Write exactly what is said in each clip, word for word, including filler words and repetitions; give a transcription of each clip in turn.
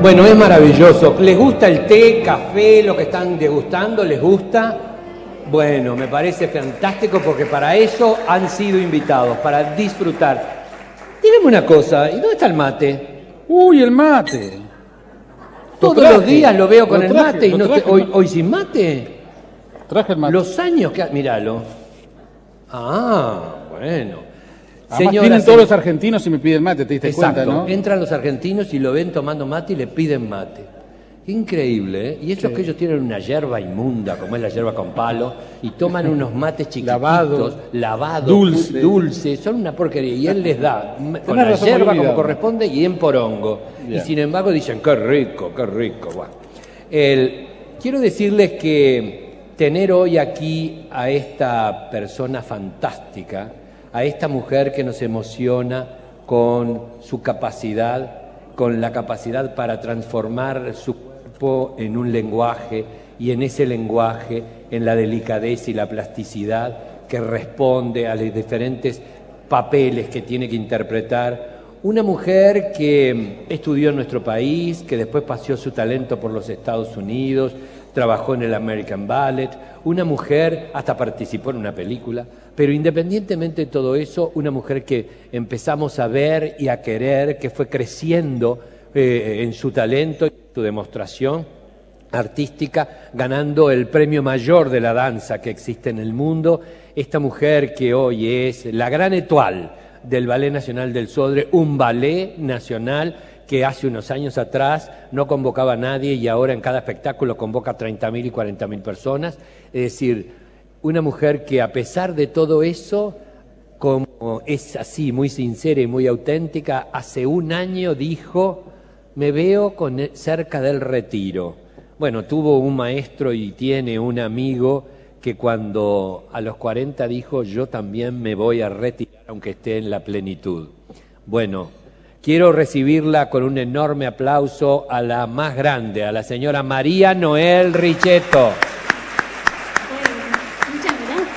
Bueno, es maravilloso. ¿Les gusta el té, café, lo que están degustando? ¿Les gusta? Bueno, me parece fantástico porque para eso han sido invitados, para disfrutar. Dígame una cosa, ¿y dónde está el mate? Uy, el mate. Todos traje, los días lo veo con lo el traje, mate y lo no traje, te- hoy, lo- hoy sin mate. Traje el mate. Los años que... ha- Míralo. Ah, bueno. Además Señoras, vienen todos señores- los argentinos y me piden mate, te diste Exacto. cuenta, ¿no? Entran los argentinos y lo ven tomando mate y le piden mate. Increíble, ¿eh? Y eso es que ellos tienen una yerba inmunda, como es la yerba con palo, y toman unos mates chiquititos, Lavado, lavados, dulce. dulces, son una porquería. Y él les da m- con Tenés la razón, yerba me como olvidaba. corresponde y en porongo. Bien. Y sin embargo dicen, qué rico, qué rico. Bueno, el- quiero decirles que tener hoy aquí a esta persona fantástica, a esta mujer que nos emociona con su capacidad, con la capacidad para transformar su cuerpo en un lenguaje y en ese lenguaje, en la delicadeza y la plasticidad que responde a los diferentes papeles que tiene que interpretar. Una mujer que estudió en nuestro país, que después paseó su talento por los Estados Unidos, trabajó en el American Ballet, una mujer, hasta participó en una película, pero independientemente de todo eso, una mujer que empezamos a ver y a querer, que fue creciendo eh, en su talento y su demostración artística, ganando el premio mayor de la danza que existe en el mundo, esta mujer que hoy es la gran étoile del Ballet Nacional del Sodre, un ballet nacional que hace unos años atrás no convocaba a nadie y ahora en cada espectáculo convoca treinta mil y cuarenta mil personas. Es decir, una mujer que a pesar de todo eso, como es así, muy sincera y muy auténtica, hace un año dijo, me veo con e- cerca del retiro. Bueno, tuvo un maestro y tiene un amigo que cuando a los cuarenta dijo, yo también me voy a retirar aunque esté en la plenitud. Bueno, quiero recibirla con un enorme aplauso a la más grande, a la señora María Noel Richetto. Bueno, muchas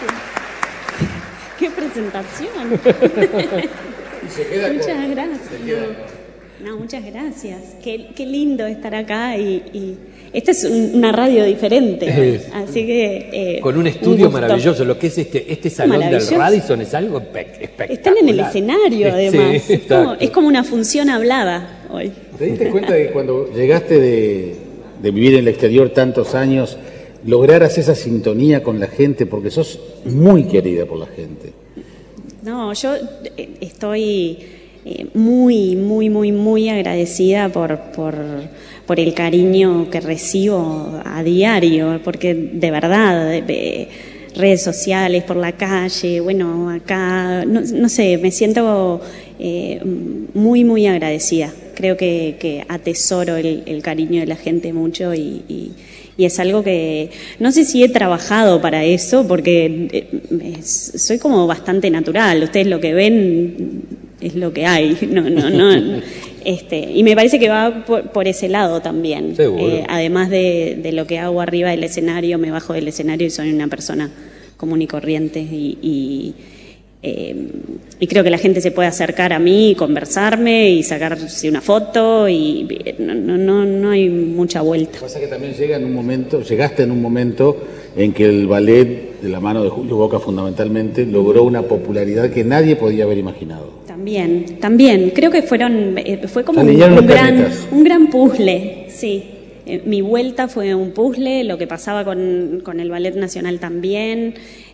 gracias. Qué presentación. Muchas gracias. No, muchas gracias. Qué, qué lindo estar acá y, y esta es un- una radio diferente, Es. así que eh, Con un estudio gusto. maravilloso, lo que es este, este salón del Maravilloso. Radisson es algo espe- espectacular. Están en el escenario, además. Sí, es, como, exacto. es como una función hablada hoy. ¿Te diste cuenta de que cuando llegaste de, de vivir en el exterior tantos años, lograras esa sintonía con la gente? Porque sos muy querida por la gente. No, yo eh, estoy eh, muy, muy, muy, muy agradecida por, por, por el cariño que recibo a diario, porque de verdad, eh, redes sociales, por la calle, bueno, acá, no, no sé, me siento eh, muy, muy agradecida. Creo que, que atesoro el, el cariño de la gente mucho y, y y es algo que no sé si he trabajado para eso porque eh, es- soy como bastante natural. Ustedes lo que ven es lo que hay. No, no, no. Este, y me parece que va por, por ese lado también. Seguro. Eh, además de, de lo que hago arriba del escenario, me bajo del escenario y soy una persona común y corriente y, y eh, y creo que la gente se puede acercar a mí y conversarme y sacarse una foto y no, no, no, no hay mucha vuelta. Pasa que también llega en un momento, llegaste en un momento en que el ballet, de la mano de Julio Boca fundamentalmente, logró una popularidad que nadie podía haber imaginado. También, también. Creo que fueron, eh, fue como un, Alinearon un los gran, planetas. un gran puzzle, sí. Eh, mi vuelta fue un puzzle, lo que pasaba con, con el Ballet Nacional también,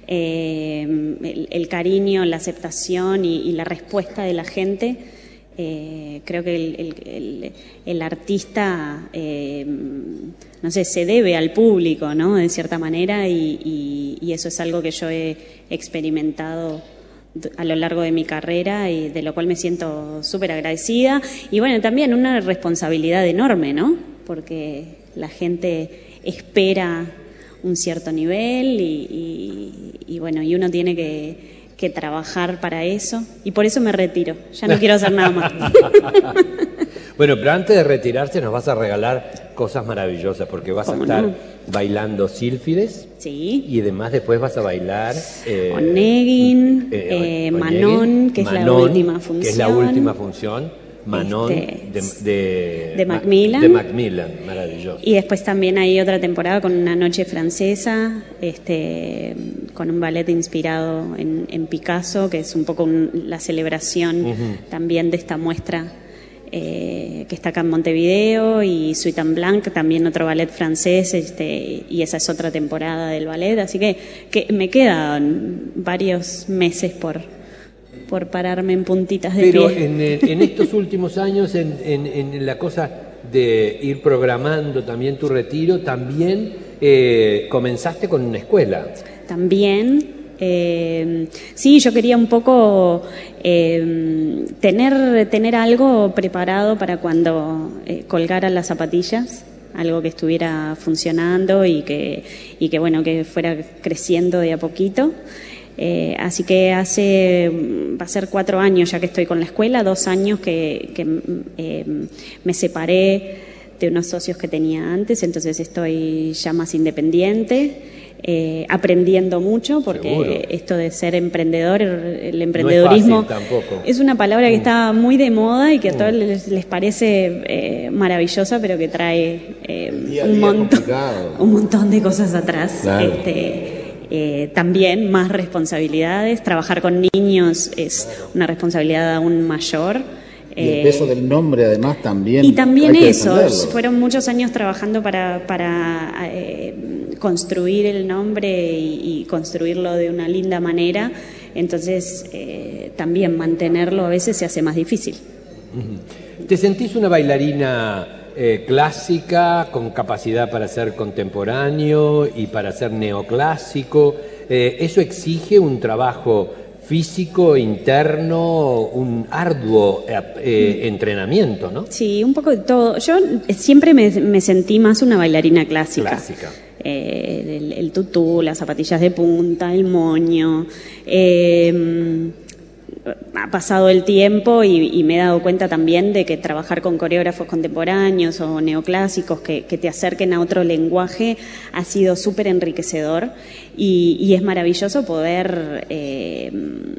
eh, el, el cariño, la aceptación y, y la respuesta de la gente. Eh, creo que el, el, el, el artista, eh, no sé, se debe al público, ¿no? De cierta manera y, y, y eso es algo que yo he experimentado a lo largo de mi carrera y de lo cual me siento súper agradecida y bueno, también una responsabilidad enorme, ¿no? Porque la gente espera un cierto nivel y, y, y bueno, y uno tiene que, que trabajar para eso y por eso me retiro, ya no quiero hacer nada más. Bueno, pero antes de retirarse nos vas a regalar cosas maravillosas porque vas a ¿Cómo estar no? bailando sílfides Sí. y además después vas a bailar eh, Onegin, eh, eh, Onegin, Manon, que es la Manon, última que es la función. última función. Manon este, de, de, de Macmillan. De Macmillan, maravilloso. Y después también hay otra temporada con Una noche francesa, este, con un ballet inspirado en, en Picasso, que es un poco un, la celebración uh-huh. también de esta muestra eh, que está acá en Montevideo, y Suite en Blanc, también otro ballet francés, este, y esa es otra temporada del ballet, así que, que me quedan varios meses por, por pararme en puntitas de Pero pie. en, en estos últimos años, en, en, en la cosa de ir programando también tu retiro, también eh, comenzaste con una escuela. También. Eh, sí, yo quería un poco eh, tener, tener algo preparado para cuando eh, colgara las zapatillas, algo que estuviera funcionando y que, y que, bueno, que fuera creciendo de a poquito. Eh, así que hace, va a ser cuatro años ya que estoy con la escuela, dos años que, que eh, me separé de unos socios que tenía antes, entonces estoy ya más independiente. Eh, aprendiendo mucho, porque Seguro. Esto de ser emprendedor, el emprendedorismo no es fácil tampoco. Es una palabra que mm. está muy de moda y que a todos mm. les, les parece eh, maravillosa, pero que trae eh, día un, día montón, un montón de cosas atrás. Claro. Este, eh, también más responsabilidades. Trabajar con niños es una responsabilidad aún mayor. Y el peso del nombre, además, también. Y también eso, fueron muchos años trabajando para, para eh, construir el nombre y, y construirlo de una linda manera. Entonces, eh, también mantenerlo a veces se hace más difícil. ¿Te sentís una bailarina eh, clásica, con capacidad para ser contemporáneo y para ser neoclásico? Eh, ¿Eso exige un trabajo físico, interno, un arduo eh, entrenamiento, ¿no? Sí, un poco de todo. Yo siempre me, me sentí más una bailarina clásica. Clásica. Eh, el, el tutú, las zapatillas de punta, el moño. Eh, ha pasado el tiempo y, y me he dado cuenta también de que trabajar con coreógrafos contemporáneos o neoclásicos que, que te acerquen a otro lenguaje ha sido súper enriquecedor y, y es maravilloso poder eh,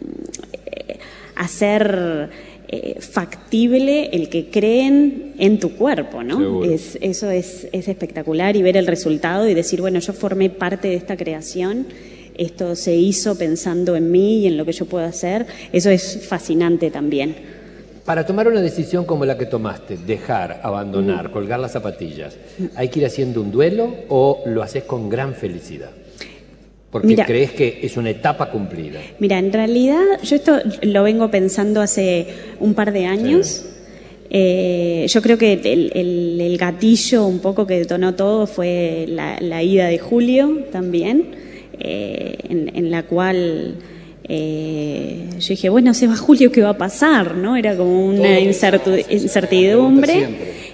hacer eh, factible el que creen en tu cuerpo, ¿no? Es, eso es, es espectacular, y ver el resultado y decir, bueno, yo formé parte de esta creación. Esto se hizo pensando en mí y en lo que yo puedo hacer. Eso es fascinante también. Para tomar una decisión como la que tomaste, dejar, abandonar, mm. colgar las zapatillas, ¿hay que ir haciendo un duelo o lo haces con gran felicidad? Porque mira, crees que es una etapa cumplida. Mira, en realidad yo esto lo vengo pensando hace un par de años. Sí. Eh, yo creo que el, el, el gatillo un poco que detonó todo fue la, la ida de Julio también. Eh, en, en la cual eh, yo dije, bueno, se va Julio, ¿qué va a pasar? ¿No? Era como una incertu- incertidumbre.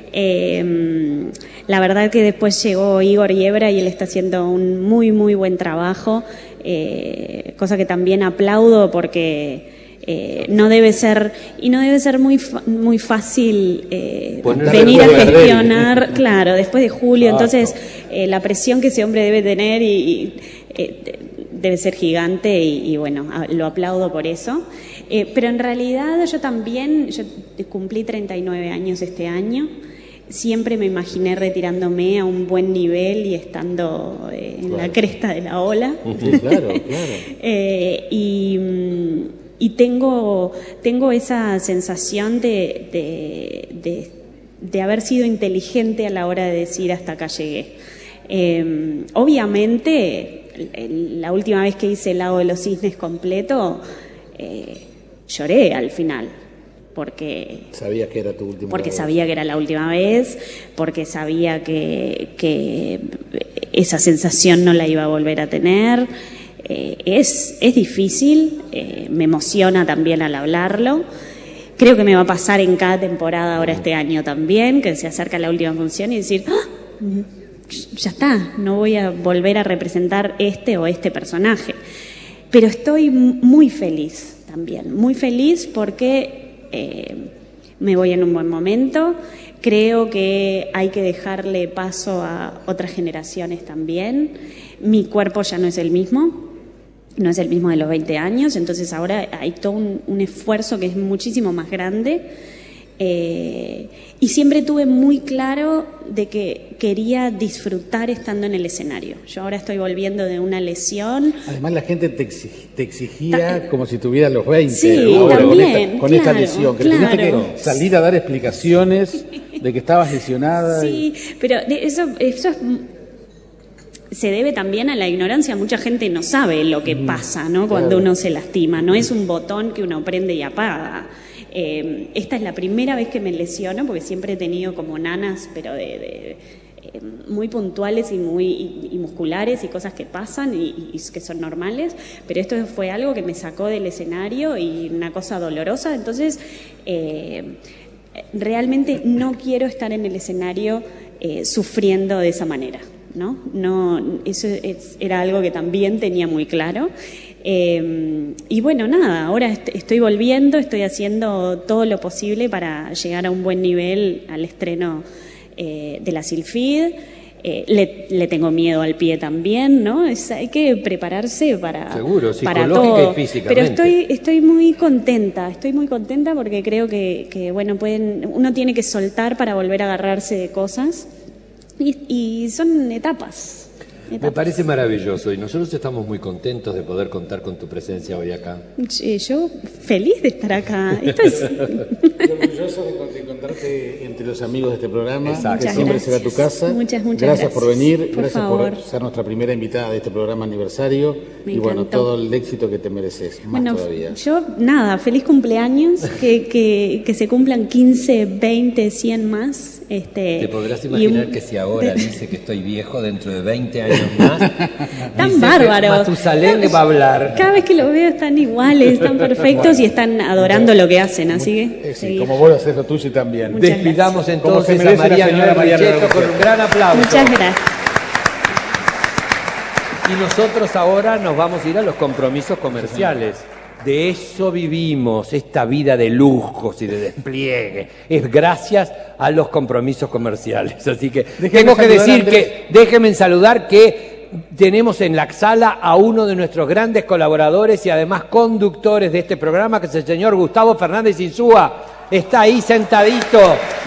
Eh, la verdad que después llegó Igor Yebra y él está haciendo un muy, muy buen trabajo, eh, cosa que también aplaudo porque Eh, no debe ser y no debe ser muy muy fácil eh, venir a gestionar, claro, después de Julio. Entonces eh, la presión que ese hombre debe tener y, y eh, debe ser gigante y, y bueno, lo aplaudo por eso. Eh, pero en realidad yo también, yo cumplí treinta y nueve años este año. Siempre me imaginé retirándome a un buen nivel y estando eh, en claro. la cresta de la ola. Sí, claro, claro. eh, y Y tengo, tengo esa sensación de, de, de, de haber sido inteligente a la hora de decir hasta acá llegué. Eh, obviamente, la última vez que hice el Lago de los Cisnes completo, eh, lloré al final. Porque sabía que era tu última porque vez. sabía que era la última vez, porque sabía que, que esa sensación no la iba a volver a tener. Eh, es, es difícil, eh, me emociona también al hablarlo. Creo que me va a pasar en cada temporada ahora este año también, que se acerca la última función y decir, ¡ah! Ya está, no voy a volver a representar este o este personaje. Pero estoy muy feliz también, muy feliz porque eh, me voy en un buen momento. Creo que hay que dejarle paso a otras generaciones también. Mi cuerpo ya no es el mismo. No es el mismo de los veinte años, entonces ahora hay todo un, un esfuerzo que es muchísimo más grande Eh, y siempre tuve muy claro de que quería disfrutar estando en el escenario. Yo ahora estoy volviendo de una lesión. Además la gente te, exig, te exigía Ta como si tuvieras los veinte. Sí, ahora, también, con esta, con claro, esta lesión, que claro. tuviste que salir a dar explicaciones de que estabas lesionada. Sí, y... pero eso, eso es... se debe también a la ignorancia. Mucha gente no sabe lo que pasa, ¿no? Cuando claro. uno se lastima. No es un botón que uno prende y apaga. Eh, esta es la primera vez que me lesiono, porque siempre he tenido como nanas, pero de, de eh, muy puntuales y muy y, y musculares y cosas que pasan y, y que son normales, pero esto fue algo que me sacó del escenario y una cosa dolorosa. Entonces eh, realmente no quiero estar en el escenario eh, sufriendo de esa manera, ¿no? No, eso es, era algo que también tenía muy claro. Eh, y bueno, nada, ahora est estoy volviendo, estoy haciendo todo lo posible para llegar a un buen nivel al estreno eh, de la Silfid. Eh, le, le tengo miedo al pie también, ¿no? Es, hay que prepararse para, Seguro, para todo. Y físicamente. Pero estoy, estoy muy contenta, estoy muy contenta porque creo que, que bueno, pueden, uno tiene que soltar para volver a agarrarse de cosas y, y son etapas. Me parece maravilloso y nosotros estamos muy contentos de poder contar con tu presencia hoy acá. Yo feliz de estar acá. Esto es... orgulloso de encontrarte entre los amigos de este programa. Exacto. Que siempre será tu casa. Muchas, muchas gracias. gracias por venir, por gracias favor. por ser nuestra primera invitada de este programa aniversario. Me y bueno, encantó. todo el éxito que te mereces, más bueno, todavía. Yo, nada, feliz cumpleaños, que, que, que se cumplan quince, veinte, cien más. Este, Te podrás imaginar un... que si ahora dice que estoy viejo, dentro de veinte años más, tan bárbaros. Matusalén va a hablar. Cada vez que los veo están iguales, están perfectos bueno, y están adorando lo que hacen, así que... Sí, como vos haces lo tuyo también. Muchas Despidamos gracias. entonces a María Noel con un gran aplauso. Muchas gracias. Y nosotros ahora nos vamos a ir a los compromisos comerciales. De eso vivimos, esta vida de lujos y de despliegue. Es gracias a los compromisos comerciales. Así que déjeme tengo que decir Andrés. que, déjenme saludar que tenemos en la sala a uno de nuestros grandes colaboradores y además conductores de este programa, que es el señor Gustavo Fernández Insúa. Está ahí sentadito.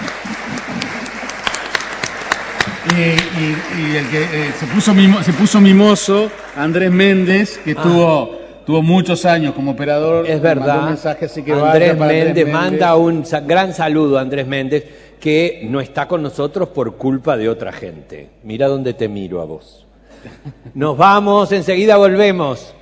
Y, y, y el que eh, se, puso mimo, se puso mimoso, Andrés Méndez, que ah. tuvo... Tuvo muchos años como operador. Es verdad. Un mensaje, así que Andrés, vaya Méndez, Andrés Méndez manda un gran saludo a Andrés Méndez, que no está con nosotros por culpa de otra gente. Mira dónde te miro a vos. Nos vamos, enseguida volvemos.